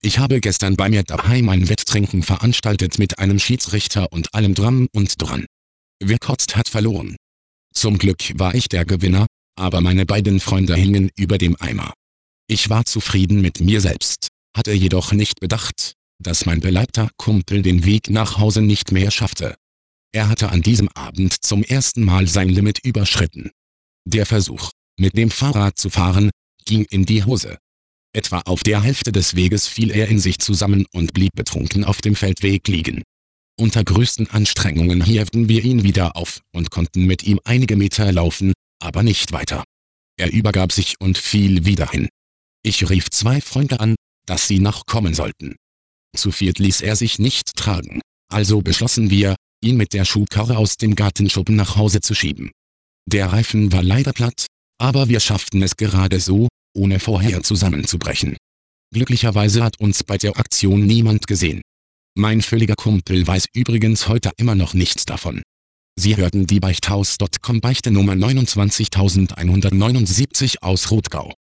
Ich habe gestern bei mir daheim ein Wetttrinken veranstaltet mit einem Schiedsrichter und allem dran und dran. Wer kotzt, hat verloren. Zum Glück war ich der Gewinner, aber meine beiden Freunde hingen über dem Eimer. Ich war zufrieden mit mir selbst, hatte jedoch nicht bedacht, dass mein beleibter Kumpel den Weg nach Hause nicht mehr schaffte. Er hatte an diesem Abend zum ersten Mal sein Limit überschritten. Der Versuch, mit dem Fahrrad zu fahren, ging in die Hose. Etwa auf der Hälfte des Weges fiel er in sich zusammen und blieb betrunken auf dem Feldweg liegen. Unter größten Anstrengungen hielten wir ihn wieder auf und konnten mit ihm einige Meter laufen, aber nicht weiter. Er übergab sich und fiel wieder hin. Ich rief 2 Freunde an, dass sie nachkommen sollten. Zu viert ließ er sich nicht tragen, also beschlossen wir, ihn mit der Schubkarre aus dem Gartenschuppen nach Hause zu schieben. Der Reifen war leider platt, aber wir schafften es gerade so, ohne vorher zusammenzubrechen. Glücklicherweise hat uns bei der Aktion niemand gesehen. Mein völliger Kumpel weiß übrigens heute immer noch nichts davon. Sie hörten die Beichthaus.com Beichte Nummer 29179 aus Rothgau.